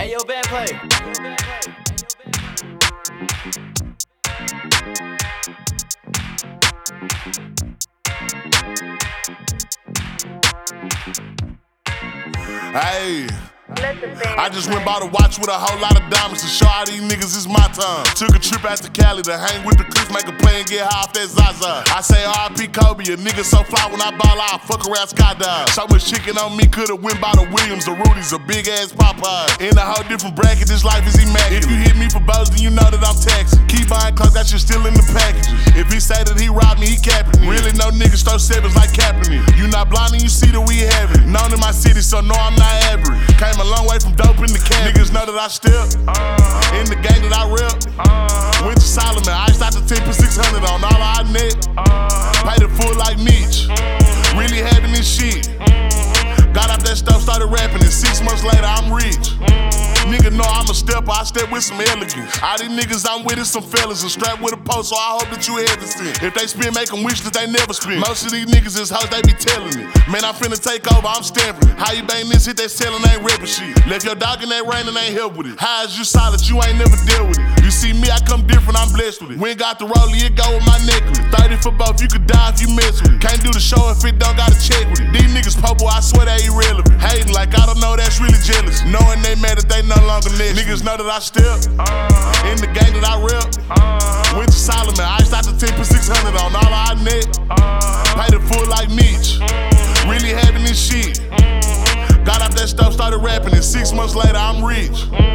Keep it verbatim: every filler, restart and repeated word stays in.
Hey, yo, band play. Hey, I just went by the watch with a whole lot of diamonds to show all these niggas it's my time. Took a trip out to Cali to hang with the clips, make a play and get high off that Zaza. I say R I P Kobe, a nigga so fly when I ball out, fuck around skydive. So much chicken on me, could've went by the Williams, the Rudy's, a big ass Popeye. In a whole different bracket, this life is immaculate. If you hit me for bows, then you know that I'm taxing. Keep buying clothes, that shit still in the packages. If he say that he robbed me, he capping it. Really no niggas throw sevens like Kaepernick. You not blind and you see that we have it. Known in my city, so no, I'm not average. Came a long way from dope in the can. Niggas know that I step uh, in the gang that I rep. Uh, Went to Solomon, iced out the ten for six hundred on all our net. Uh, Paid it full like Mitch. Mm, really having this shit. Mm, Got out that stuff, started rapping, and six months later I'm rich. Mm, Nigga know I'm a stepper, I step with some elegance. All these niggas I'm with is some fellas and strapped with a post, so I hope that you hesitant. If they spin, make them wish that they never spin. Most of these niggas is hoes, they be telling it. Man, I'm finna take over, I'm stamping it. How you bang this hit, they selling ain't ripping shit. Left your dog in that rain and ain't help with it. How is you solid, you ain't never dealt with it. You see me, I come different, I'm blessed with it. We ain't got the rollie, it go with my necklace. thirty for both, you could die if you mess with it. Can't do the show if it don't gotta check with it. These niggas popo, I swear they irrelevant. Hating like I don't know, that's really jealous. Knowing they mad that they no longer next. Niggas know that I step uh, in the gang that I rep. Uh, Went to Solomon, iced out the ten for six hundred on all our net. Uh, Paid it full like Mitch. Mm, really having this shit. Mm, Got out that stuff, started rapping, and six months later I'm rich. Mm,